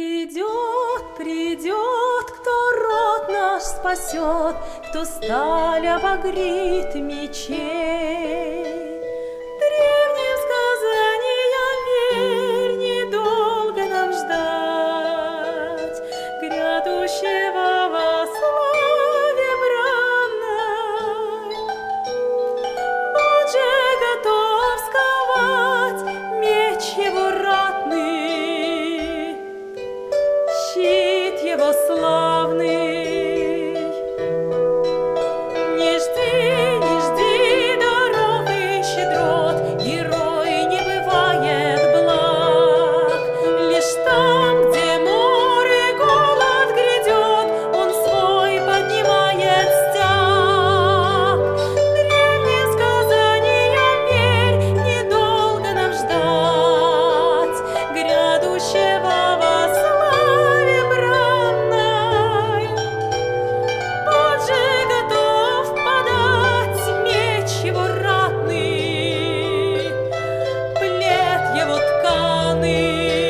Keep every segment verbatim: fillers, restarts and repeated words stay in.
Придет, придет, кто род наш спасет, кто сталь обогрит мечей. Древним сказаниям верь, недолго нам ждать грядущего во славе бранной. Будь же готов сковать меч его ратный, щит его славный. Не жди, не жди даров и щедрот, герой не бывает благ. Лишь там, где море голод грядет, он свой поднимает стяг. Древним сказаниям верь, недолго нам ждать грядущего во славе бранной. Будь же готов подать меч его ратный, плед его тканый.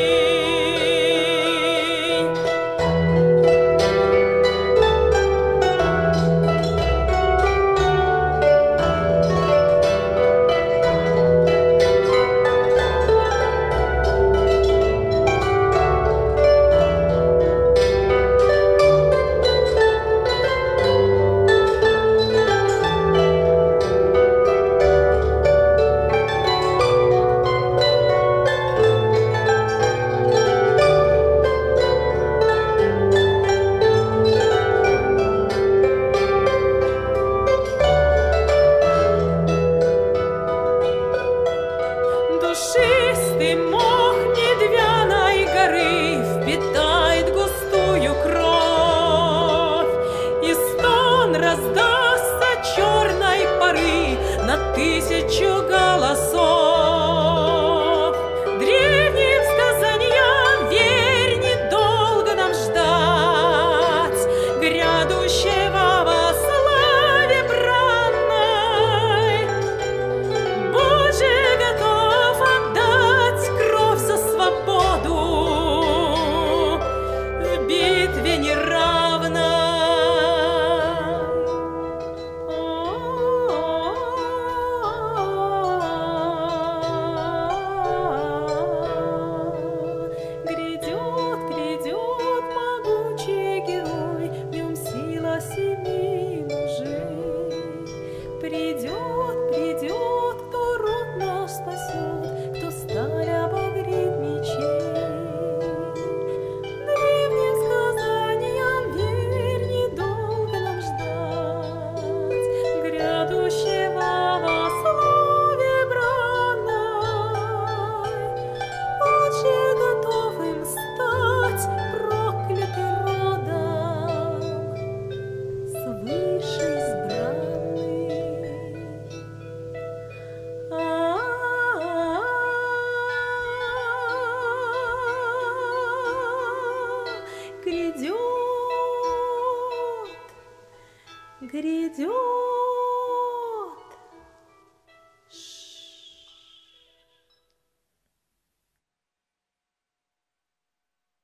Душистый мох Медвяной горы впитает густую кровь, и стон раздастся черной поры на тысячу голосов. Древним сказаниям верь, недолго нам ждать грядущего во славе бранной. Будь же готов отдать кровь за свободу в битве неравной. Грядет, грядет могучий герой, в нем сила семи мужей. Придет, придет, кто род наш спасет, кто сталь обогрит мечей. Древним сказаниям верь, недолго нам ждать грядущего во славе бранной. Будь же готовым стать проклятым родом, свыше избранный. Грядет, грядет.